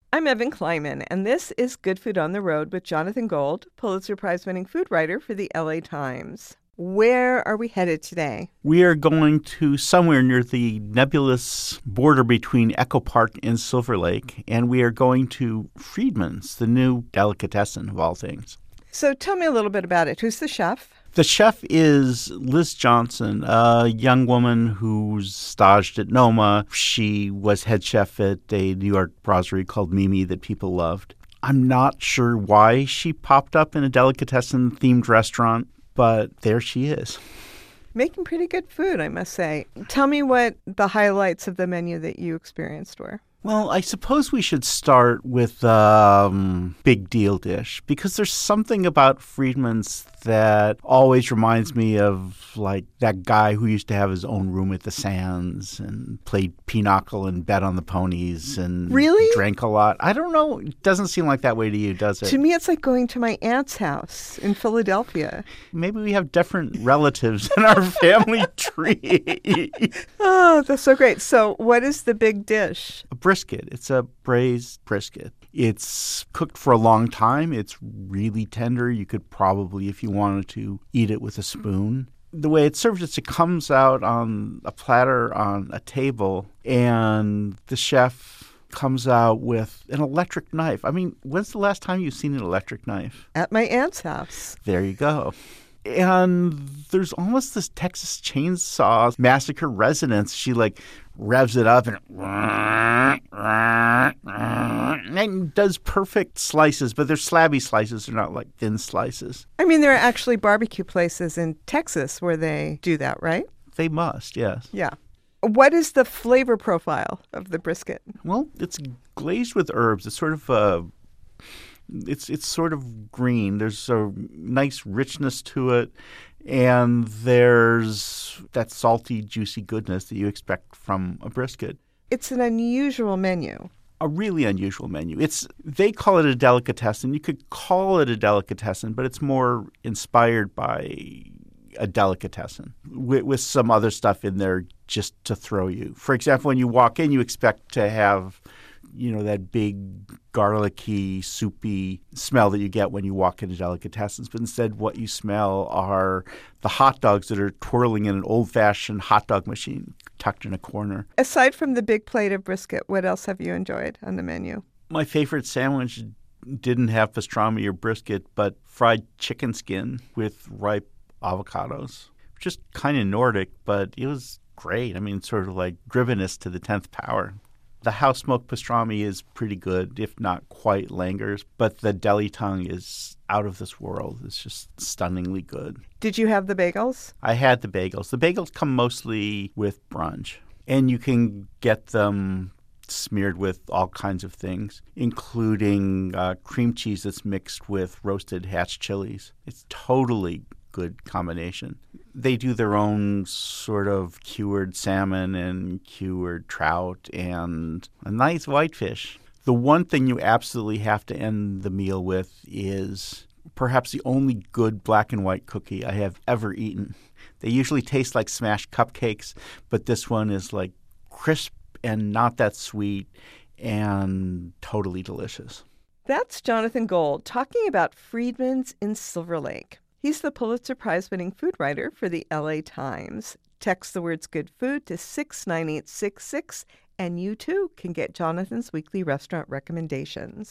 I'm Evan Kleiman, and this is Good Food on the Road with Jonathan Gold, Pulitzer Prize-winning food writer for the LA Times. Where are we headed today? We are going to somewhere near the nebulous border between Echo Park and Silver Lake, and we are going to Friedman's, the new delicatessen of all things. So tell me a little bit about it. Who's the chef? The chef is Liz Johnson, a young woman who's staged at Noma. She was head chef at a New York brasserie called Mimi that people loved. I'm not sure why she popped up in a delicatessen-themed restaurant, but there she is. Making pretty good food, I must say. Tell me what the highlights of the menu that you experienced were. Well, I suppose we should start with big deal dish, because there's something about Friedman's that always reminds me of, like, that guy who used to have his own room at the Sands and played pinochle and bet on the ponies and Really? drank a lot. I don't know. It doesn't seem like that way to you, does it? To me, it's like going to my aunt's house in Philadelphia. Maybe we have different relatives in our family tree. Oh, that's so great. So what is the big dish? A brisket. It's a braised brisket. It's cooked for a long time. It's really tender. You could probably, if you wanted to, eat it with a spoon. The way it's served is it comes out on a platter on a table, and the chef comes out with an electric knife. I mean, when's the last time you've seen an electric knife? At my aunt's house. There you go. And there's almost this Texas Chainsaw Massacre resonance. She, like, revs it up and does perfect slices, but they're slabby slices. They're not, like, thin slices. I mean, there are actually barbecue places in Texas where they do that, right? They must, yes. Yeah. What is the flavor profile of the brisket? Well, it's glazed with herbs. It's sort of It's sort of green. There's a nice richness to it, and there's that salty, juicy goodness that you expect from a brisket. It's an unusual menu. A really unusual menu. They call it a delicatessen. You could call it a delicatessen, but it's more inspired by a delicatessen with some other stuff in there just to throw you. For example, when you walk in, you expect to have, that big garlicky, soupy smell that you get when you walk into delicatessens. But instead, what you smell are the hot dogs that are twirling in an old-fashioned hot dog machine tucked in a corner. Aside from the big plate of brisket, what else have you enjoyed on the menu? My favorite sandwich didn't have pastrami or brisket, but fried chicken skin with ripe avocados. Just kind of Nordic, but it was great. I mean, sort of like driven us to the 10th power. The house-smoked pastrami is pretty good, if not quite Langer's, but the deli tongue is out of this world. It's just stunningly good. Did you have the bagels? I had the bagels. The bagels come mostly with brunch, and you can get them smeared with all kinds of things, including cream cheese that's mixed with roasted hatch chilies. It's totally good combination. They do their own sort of cured salmon and cured trout and a nice whitefish. The one thing you absolutely have to end the meal with is perhaps the only good black and white cookie I have ever eaten. They usually taste like smashed cupcakes, but this one is like crisp and not that sweet and totally delicious. That's Jonathan Gold talking about Friedman's in Silver Lake. He's the Pulitzer Prize-winning food writer for the LA Times. Text the words good food to 69866, and you too can get Jonathan's weekly restaurant recommendations.